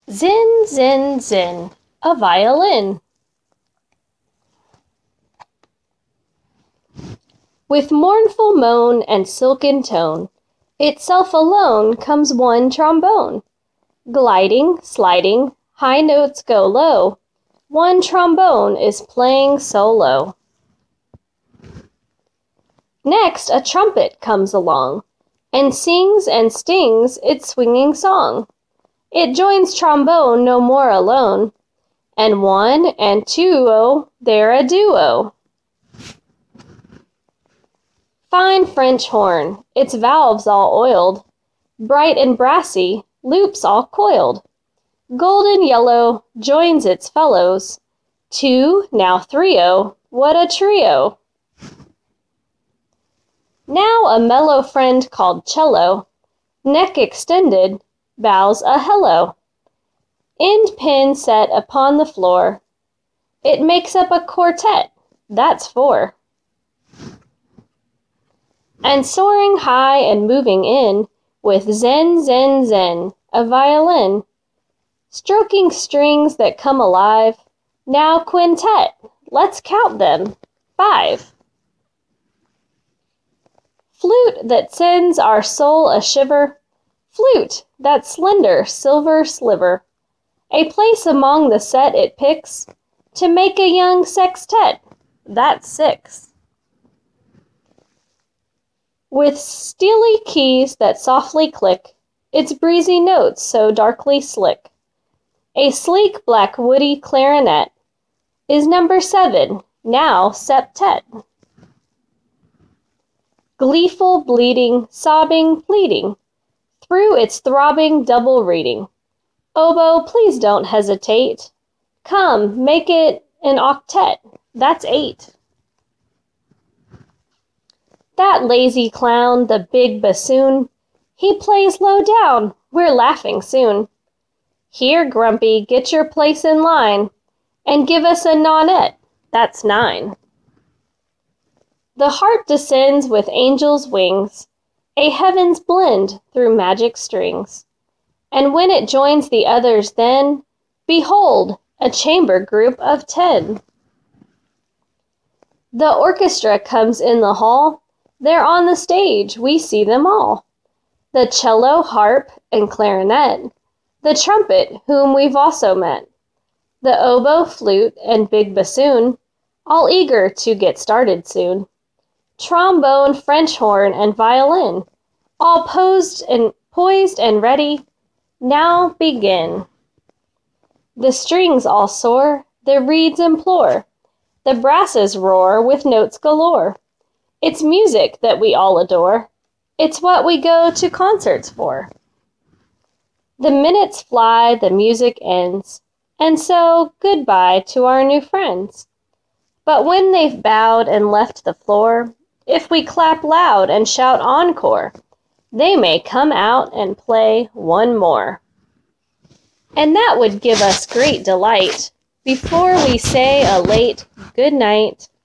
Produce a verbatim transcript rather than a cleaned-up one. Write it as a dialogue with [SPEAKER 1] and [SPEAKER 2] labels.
[SPEAKER 1] Zin, zin, zin, a violin. With mournful moan and silken tone, itself alone comes one trombone. Gliding, sliding, high notes go low, one trombone is playing solo. Next a trumpet comes along, and sings and stings its swinging song. It joins trombone no more alone, and one and two-o, they're a duo. Fine French horn, its valves all oiled, bright and brassy, loops all coiled. Golden yellow joins its fellows, two, now three-o, what a trio! Now a mellow friend called cello, neck extended, bows a hello. End pin set upon the floor, it makes up a quartet, that's four. And soaring high and moving in, with zen, zen, zen, a violin. Stroking strings that come alive, now quintet, let's count them, five. Flute that sends our soul a shiver, flute, that slender silver sliver, a place among the set it picks, to make a young sextet, that's six. With steely keys that softly click, its breezy notes so darkly slick, a sleek black woody clarinet is number seven, now septet. Gleeful bleeding, sobbing, pleading, through its throbbing double reading. Oboe, please don't hesitate. Come, make it an octet, that's eight. That lazy clown, the big bassoon, he plays low down, we're laughing soon. Here, Grumpy, get your place in line, and give us a nonet, that's nine. The heart descends with angels' wings, a heaven's blend through magic strings. And when it joins the others then, behold, a chamber group of ten. The orchestra comes in the hall, there on the stage we see them all. The cello, harp, and clarinet, the trumpet, whom we've also met, the oboe, flute, and big bassoon, all eager to get started soon. Trombone, French horn, and violin, all posed and poised and ready, now begin. The strings all soar, the reeds implore, the brasses roar with notes galore. It's music that we all adore, it's what we go to concerts for. The minutes fly, the music ends, and so goodbye to our new friends. But when they've bowed and left the floor, if we clap loud and shout encore, they may come out and play one more. And that would give us great delight before we say a late good night